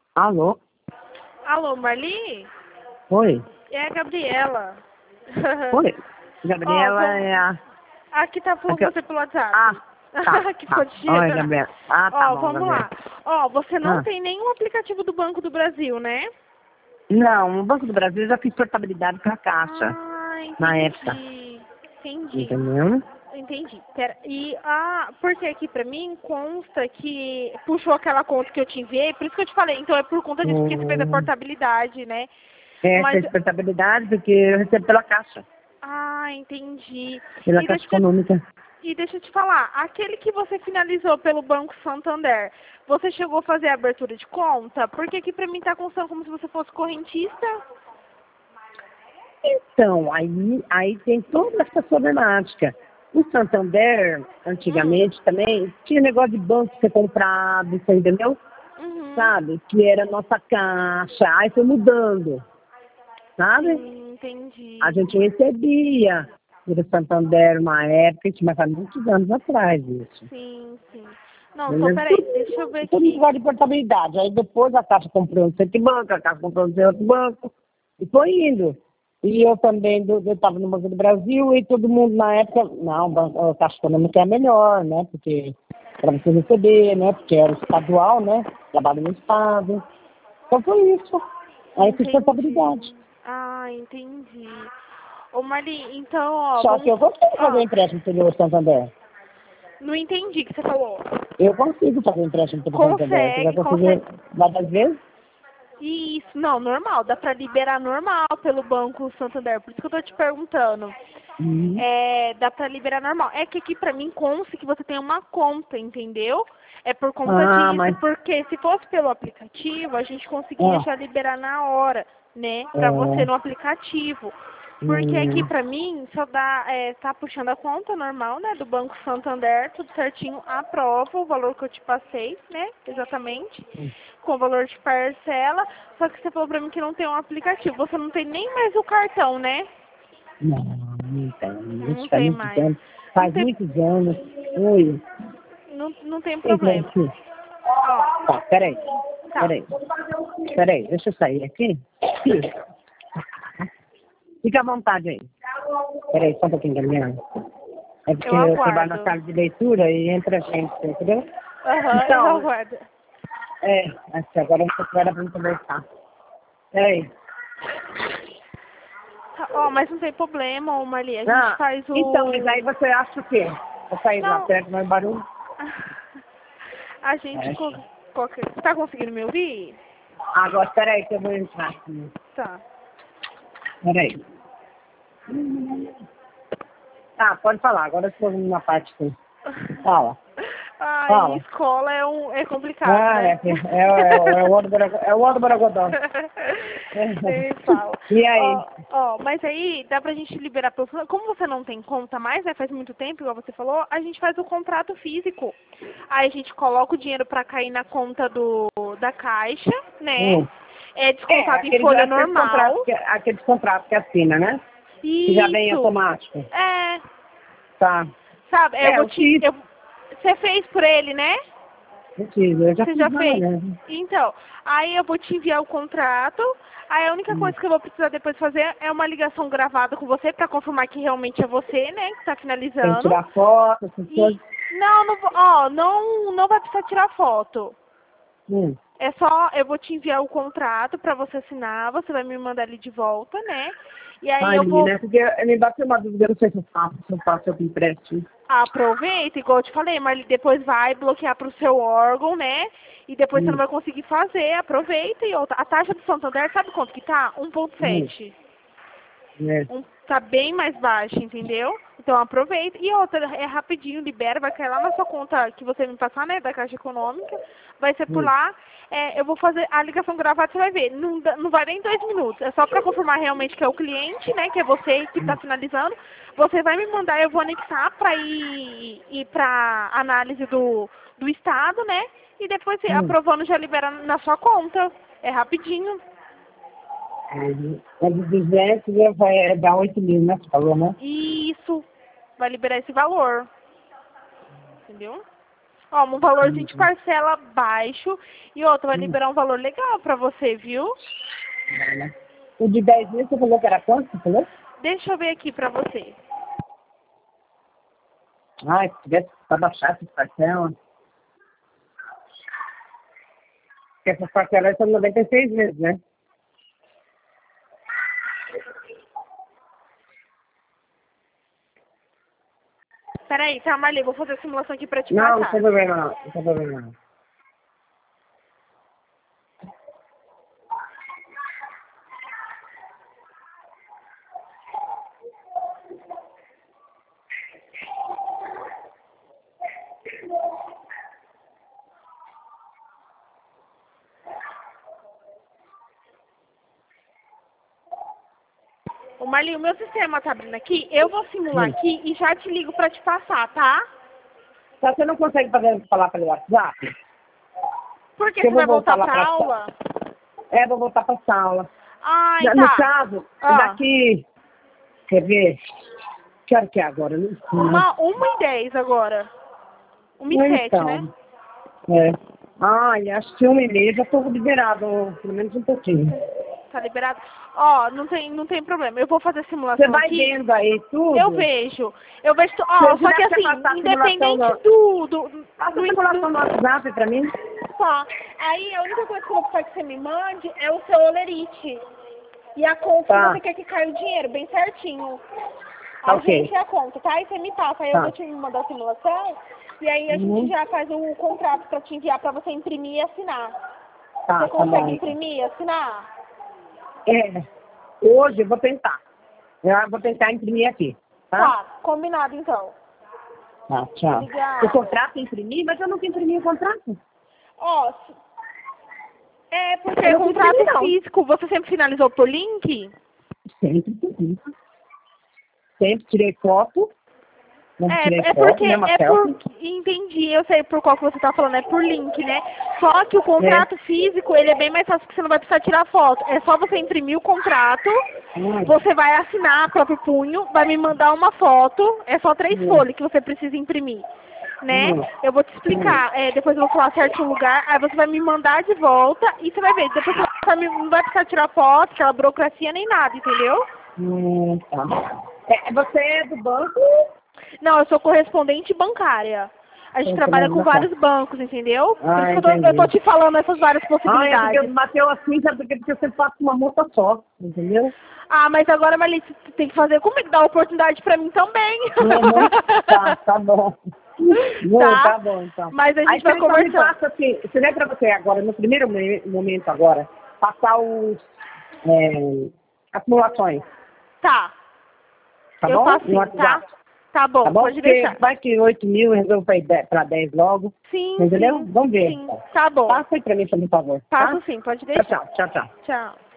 Alô? Alô, Marli? Oi? É a Gabriela. Oi? Ó, Gabriela é a... aqui tá falando aqui, com você pelo WhatsApp. Ah, tá, Que tá. fodia. Oi, Gabriela. Ah, tá Ó, bom, vamos Gabriela. lá. Ó, você não Ah. tem nenhum aplicativo do Banco do Brasil, né? Não, no Banco do Brasil eu já fiz portabilidade com a Caixa, Ah, na época. entendi. Entendeu? Entendi. Pera, porque aqui pra mim consta que puxou aquela conta que eu te enviei, por isso que eu te falei. Então é por conta disso que você fez a Hum, portabilidade, né? Mas, fez portabilidade porque eu recebo pela Caixa, entendi. pela E Caixa deixa eu Econômica. E deixa eu te falar, aquele que você finalizou pelo Banco Santander, você chegou a fazer a abertura de conta? Porque aqui pra mim tá constando como se você fosse correntista. Então, aí tem toda essa problemática. O Santander, Hum, antigamente também, tinha negócio de banco ser comprado, você entendeu? uhum, Sabe? Que era a nossa caixa. Aí foi mudando, sabe? sim, A entendi. gente recebia do Santander uma época, isso, mas há muitos anos atrás isso. Sim, sim. Não, só Mas peraí, deixa eu ver tudo aqui. negócio de portabilidade. Aí depois a Caixa comprou no centro banco, a Caixa comprou no outro banco, e foi indo. E eu também, eu estava no Banco do Brasil, e todo mundo na época, não, a Caixa Econômica é melhor, né? Porque para você receber, né? Porque era estadual, né? Trabalho no Estado. Então foi isso. Aí fiz portabilidade. Entendi. Entendi. Ô Marli, então, ó, Só que vamos. eu consigo fazer Ó, empréstimo pelo Santander. não entendi o que você falou. Eu consigo fazer empréstimo pelo Santander. Você já Consegue, conseguiu consegue. várias vezes? Isso, não, normal, dá pra liberar normal pelo Banco Santander, por isso que eu tô te perguntando. Uhum. Dá pra liberar normal. É que aqui pra mim consta que você tem uma conta, entendeu? É por conta Ah, disso, mas... porque se fosse pelo aplicativo, a gente conseguia Ah, já liberar na hora, né? Pra você é, no aplicativo. Porque aqui hum, pra mim só dá, tá puxando a conta normal, né? Do Banco Santander, tudo certinho, aprova o valor que eu te passei, né? Exatamente. Com o valor de parcela. Só que você falou pra mim que não tem um aplicativo. Você não tem nem mais o cartão, né? não tem. Isso Não faz tem muitos mais. anos. Não Faz tem, muitos anos. Oi. não tem Entra problema. aqui. Ó, Tá, peraí. tá. Peraí. Peraí, deixa eu sair aqui. Fica à vontade aí. Peraí, só um pouquinho, Gabriela. É porque Eu eu trabalho na aguardo. sala de leitura e entra gente, entendeu? Aham, eu Então, aguardo. acho que agora você vai dar pra me conversar. Peraí. Tá, ó, mas não tem problema, ô Marli. A gente Ah, faz então, mas aí o. você acha o quê? Vou sair lá Não. perto, mais barulho? A gente. É. Você tá conseguindo me ouvir? Agora, peraí que eu vou entrar aqui. Tá. Peraí. Tá, pode falar. Agora eu estou na parte aqui. Fala, Ai, fala. escola é complicado, Ah, né? é o outro Baragodó. Nem fala. E aí? Ó, mas aí dá pra gente liberar pelo. Como você não tem conta mais, né? Faz muito tempo, igual você falou, a gente faz o contrato físico. Aí a gente coloca o dinheiro pra cair na conta da caixa, né? Hum. É descontado em Aqueles, folha aqueles, normal. contratos que, aqueles contratos que assina, né? Que já vem Isso. automático. É, Tá. sabe, Eu fiz. você fez por ele, né? Eu já Você fiz já uma fez? né? Então, aí eu vou te enviar o contrato. Aí a única Hum. coisa que eu vou precisar depois fazer é uma ligação gravada com você pra confirmar que realmente é você, né, que tá Tem que finalizando. tirar foto, essas E coisas. não vai precisar tirar foto. Hum. É só, eu vou te enviar o contrato pra você assinar, você vai me mandar ele de volta, né? E aí Ai, eu vou menina, porque me bateu uma dúvida, eu não sei se eu empresto. aproveita, igual eu te falei, mas depois vai bloquear pro seu órgão, né? E depois você não Hum. vai conseguir fazer, aproveita e outra. A taxa do Santander, sabe quanto que tá? Hum. 1,7. É. Tá bem mais baixa, entendeu? Então aproveita. E outra, é rapidinho, libera, vai cair lá na sua conta que você me passar, né, da Caixa Econômica. Vai ser por Hum. lá. Eu vou fazer a ligação gravada, você vai ver. Não, não vai nem 2 minutos. É só pra confirmar realmente que é o cliente, né, que é você que tá finalizando. Você vai me mandar, eu vou anexar pra ir pra análise do estado, né? E depois, Hum. aprovando, já libera na sua conta. É rapidinho. É de 200 e vai dar 8 mil, né? Você falou, né? E isso vai liberar esse valor. Entendeu? Ó, um valorzinho de parcela baixo e outro vai liberar um valor legal pra você, viu? O de 10 mil, você falou que era quanto? Você falou? Deixa eu ver aqui pra você. Ai, se tivesse pra baixar essa parcela. Porque essas parcelas são 96 meses, né? Peraí, tá, Marli, vou fazer a simulação aqui pra te Não, não passar. tem problema não. Não tem problema não. Ô, Marli, o meu sistema tá abrindo aqui, eu vou simular Hum. aqui e já te ligo pra te passar, tá? Só você não consegue falar pelo WhatsApp? Por que Que eu você vai vou voltar voltar lá pra pra aula? É, vou voltar pra sala. Ai, No tá. caso, Ah. daqui... Quer ver? Que hora que é agora? Não sei. 1h10 agora. 1h07, Então, né? é. Ai, acho que 1h30 já estou liberado, pelo menos um pouquinho. Tá liberado? Ó, não tem problema. Eu vou fazer a simulação Você vai aqui. vendo aí tudo? Eu vejo. Eu vejo. Ó, Você só que já quer assim, passar a independente simulação Passa a do simulação no WhatsApp pra mim. Tá. Aí a única coisa que eu vou precisar que você me mande é o seu olerite. E a conta Tá. que você quer que caia o dinheiro, bem certinho. Tá, A ok. gente é a conta, tá? Aí você me passa, aí Tá. eu vou te mandar a simulação. E aí a gente já faz o contrato pra te enviar pra você imprimir e assinar. Tá, Você tá consegue bom. imprimir e assinar? É, hoje eu vou tentar. Eu vou tentar imprimir aqui, tá? Tá, combinado então. Tá, tchau. Obrigada. O contrato é imprimir, mas eu nunca imprimi o contrato. Ó, porque Eu é não contrato imprimi, não. físico, você sempre finalizou por link? Sempre imprimi. Sempre tirei foto. Não tirei É foto, porque, né? Uma selfie. entendi, eu sei por qual que você tá falando, é por link, né? Só que o contrato físico, ele é bem mais fácil, porque você não vai precisar tirar foto. É só você imprimir o contrato, você vai assinar a próprio punho, vai me mandar uma foto, é só 3 folhas que você precisa imprimir, né? Eu vou te explicar, depois eu vou falar certinho o lugar, aí você vai me mandar de volta e você vai ver, depois você não vai precisar tirar foto, aquela burocracia nem nada, entendeu? Tá. Você é do banco? Não, eu sou correspondente bancária. A gente trabalha com vários bancos, entendeu? Por isso que eu tô te falando essas várias É possibilidades. porque bateu assim, sabe porque eu sempre faço uma moça só, entendeu? Ah, mas agora, Marli, você tem que fazer comigo, dar oportunidade pra mim também. Tá bom. Tá bom, então. Mas a gente Aí vai então me conversando. passa assim, se der pra você agora, no primeiro momento agora, passar as simulações, Tá. tá Eu bom? faço No sim, WhatsApp. tá? Tá bom, Tá bom? pode Porque deixar. vai que 8 mil resolve pra 10 logo. Sim, Entendeu? sim. Vamos ver. Sim, tá bom. Passa aí pra mim, por favor. Passo Tá? sim, pode deixar. Tchau. Tchau.